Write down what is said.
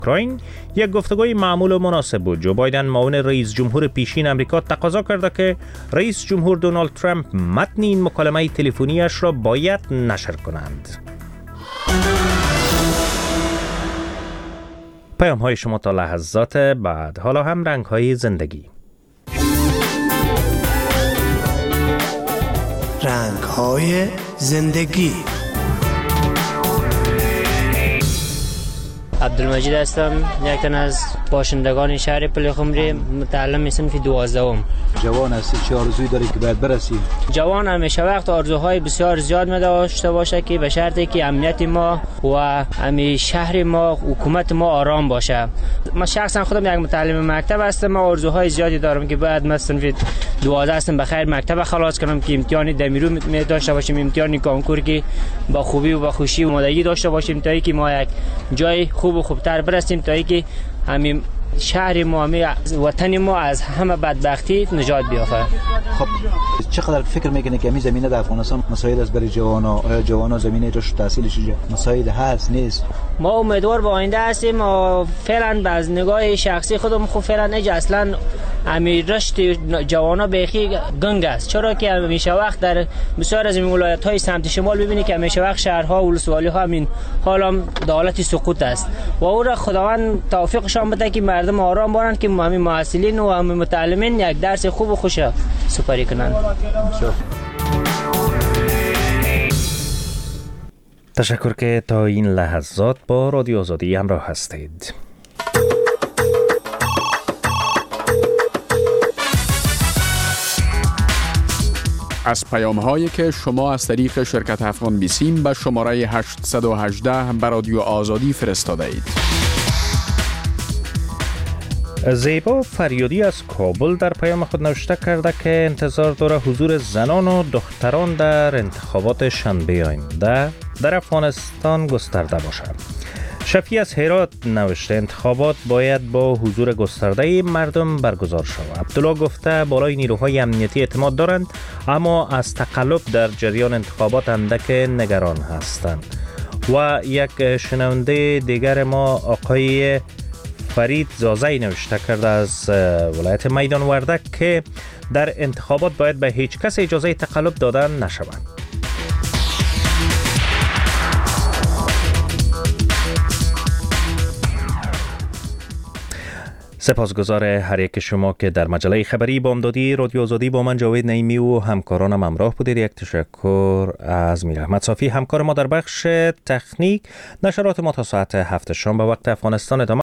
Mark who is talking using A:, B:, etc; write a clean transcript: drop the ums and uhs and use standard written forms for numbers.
A: اوکراین یک گفتگوی معمول و مناسب بود. جو بایدن معاون رئیس جمهور پیشین امریکا تقاضا کرده که رئیس جمهور دونالد ترامپ متن این مکالمه تلفنیش را باید نشر کنند. پیام های شما تا لحظات بعد. حالا هم رنگ های زندگی.
B: رنگ های زندگی.
C: عبدالمجید هستم، یک تن از باشندگان شهر پلخمری، متعلم صنف 12ام.
D: جوان هستی، چه آرزویی داری که باید برسی؟
C: جوان همیشه وقت آرزوهای بسیار زیاد داشته باشه که به شرطی که امنیت ما و شهر ما، حکومت ما آرام باشه. من شخصا خودم یک متعلم مکتب هستم، من آرزوهای زیادی دارم که باید من صنف 12 هستم بخیر مکتب خلاص کنم که امتحان دمیرو می داشته باشیم، امتحان کنکور که با خوبی و با خوشی و آمادگی داشته باشیم تا اینکه ما یک جای خوب و خوبتر برسیم، تا اینکه همین شهر ما، وطن ما از همه بدبختی نجات بیافته.
D: خب چقدر فکر میکنه که همین زمینه در افغانستان مساعد است برای جوانا؟ آیا جوانا زمینه جاش تحصیلش مساعد هست نیست؟
C: ما امیدوار به آینده هستیم و فعلا از نگاه شخصی خودم خب فعلا نجا اصلا امیر رشد جوانا بیخی گنگ است، چرا که همیشه وقت در بسیار از این ولایت‌های سمت شمال ببینید که همیشه وقت شهرها و ولسوالی‌ها همین حال هم در حالت سقوط است و او را خداوند توفیقشان بده که مردم آرام باشند که همین محصلین و همین متعلمین یک درس خوب و خوش سپری کنند.
A: تشکر که تا این لحظات با رادیو آزادی همراه هستید.
E: از پیام‌هایی که شما از طریق شرکت افغان بیسیم به شماره 818 به رادیو آزادی فرستاده اید.
A: زیبا فریادی از کابل در پیام خود نوشته کرده که انتظار داره حضور زنان و دختران در انتخابات شنبه آینده در افغانستان گسترده باشد. شفیع از هرات نوشته انتخابات باید با حضور گسترده مردم برگزار شود. عبدالله گفته بالای نیروهای امنیتی اعتماد دارند اما از تقلب در جریان انتخابات اندک نگران هستند. و یک شنونده دیگر ما آقای فرید زازی نوشته کرده از ولایت میدان وردک که در انتخابات باید به هیچ کس اجازه تقلب دادن نشود. سپاسگزار هر یک شما که در مجله خبری بامدادی رادیو آزادی با من جاوید نعیمی و همکارانم همراه بودید. یک تشکر از میر احمد صافی همکار ما در بخش تکنیک. نشرات ما تا ساعت 7 شام به وقت افغانستان ادامه